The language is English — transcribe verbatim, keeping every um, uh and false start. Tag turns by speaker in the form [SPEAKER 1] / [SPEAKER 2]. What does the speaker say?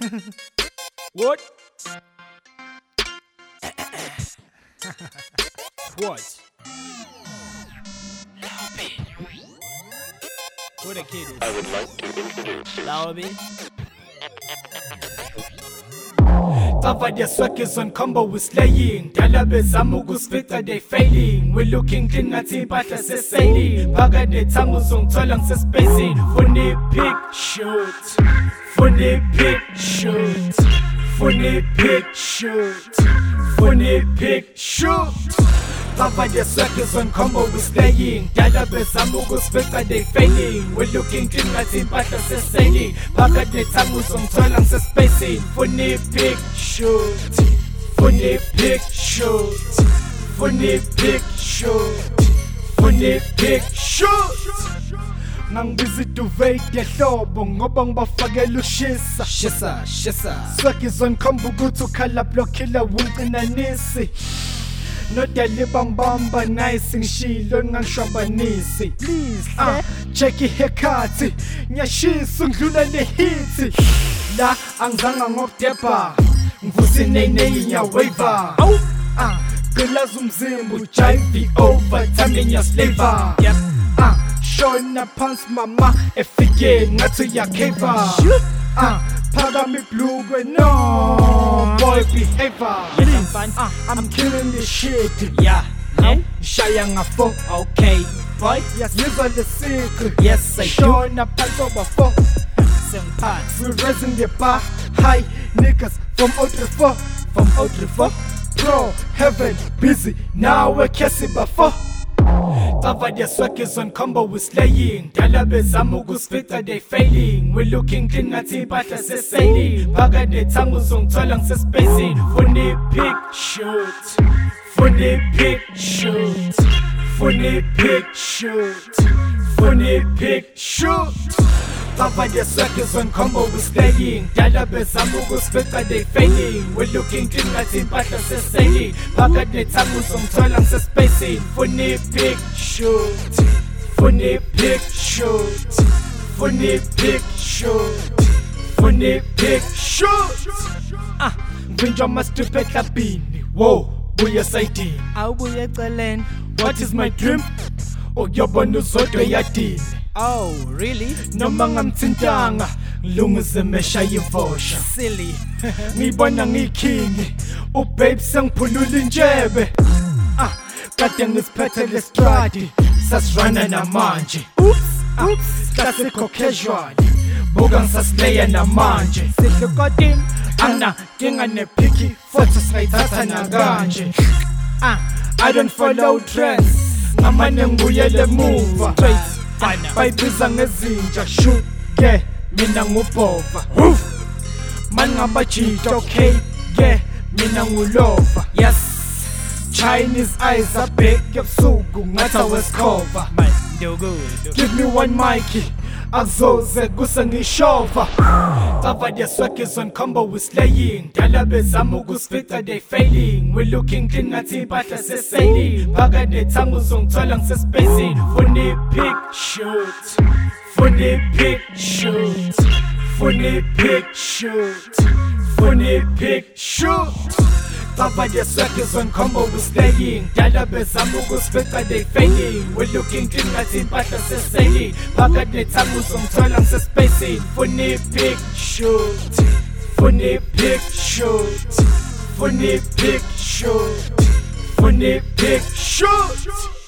[SPEAKER 1] What? What? Who the kid is?
[SPEAKER 2] I would like to introduce you.
[SPEAKER 1] Laobi?
[SPEAKER 3] Covered their circus on combo with slaying. Dalabes amugus they failing. We're looking clean at it, but as a sailing. Paga de tangos on tolang spacing. Funny pick shoot. Funny pick shoot. Funny pick shoot. Funny pick shoot. Covered their circus on combo with slaying. Dalabes amugus they failing. We're looking clean at it, but as a sailing. Paga de tangos on tolang spacing. Funny pick shoot. Funny pick shoot. Funny pick shoot. Funny pick shoot. Nang busy to vake yehlobo ngoba ngibafakela ushisa
[SPEAKER 1] Shisa, shisa.
[SPEAKER 3] Circus on combo to color block killer wunqinanisi. Nodali bambamba nice ngishilo ngangishabanisi. Please ah check ihekhathi nyashisa ngidlula le hit. La angizanga ngokudeba ngivusi nene inya waiver. Aw ah gelaza umzimba ujive over time in your slaver.
[SPEAKER 1] Yep.
[SPEAKER 3] Ah shona pants mama efike ngathi yakeva. Ah phakami blue no boy behavior.
[SPEAKER 1] Please.
[SPEAKER 3] Ah I'm killing this shit.
[SPEAKER 1] Yeah.
[SPEAKER 3] How?
[SPEAKER 1] Eh?
[SPEAKER 3] Shaya ngafo.
[SPEAKER 1] Okay. Boy.
[SPEAKER 3] Yes, you got the secret.
[SPEAKER 1] Yes, I do.
[SPEAKER 3] Shona pants over four.
[SPEAKER 1] Senpai.
[SPEAKER 3] We raising the bar high niggas from Otrefort.
[SPEAKER 1] From Otrefort.
[SPEAKER 3] Pro heaven busy now we're kissing before. Covered their circus on combo with slaying. Dalabes amugus they failing. We're looking clean at it, but as a sailing. Paga de tangos on tolang spacing. Funny pick shoot. Funny pick shoot. Funny pick shoot. Funny pick shoot. Covered their circus on combo with slaying. Dalabes amugus they failing. We're looking clean at it, but as a sailing. Paga de tangos on tolang spacing. Funny pick shoot. Funny pick shoot. Funny pick shoot. Funny pick shoot. Ah, Vinja must pet labini. Whoa, buya saiti.
[SPEAKER 1] Awubuye eceleni.
[SPEAKER 3] What is my dream? Oh, yabona uzodwa yadini.
[SPEAKER 1] Oh, really?
[SPEAKER 3] Noma ngamthintanga ngilungise mesha yivosha.
[SPEAKER 1] Silly.
[SPEAKER 3] Ngibona ngikhingi ubabe sengiphulula injebe. Ah kade ngisiphethe lestradi sasirana namanje.
[SPEAKER 1] Oops,
[SPEAKER 3] Ah,
[SPEAKER 1] oops.
[SPEAKER 3] Classical casual buka ngisaslaya namanje.
[SPEAKER 1] Sihlukotini.
[SPEAKER 3] Ana kinga nepicky futhi sayithatha nakanje. Ah I don't follow trends ngamane ngibuyele emuva.
[SPEAKER 1] Straight.
[SPEAKER 3] Bayibiza ngezinja shoot ke mina ngubhova. Man ngabajita okay ke mina ngulova.
[SPEAKER 1] Yes.
[SPEAKER 3] Chinese eyes are big ebusuku ngathi awesikhova.
[SPEAKER 1] Man, do good.
[SPEAKER 3] Give me one mic akuzoze kusengishova. Covered their circus on combo with slaying. Dalabes amugus they failing. We're looking clean at it, but as a sailing. Paga de tangos on tolang spacing. Funny pick shoot. Funny pick shoot. Funny pick shoot. Funny pick shoot. Covered their circus on combo with slaying. Dalabes amugus they failing. We're looking clean at it, but as a sailing. Paga de tangos on tolang spacing. Funny pick shoot. Funny pick shoot. Funny pick shoot. Funny pick shoot.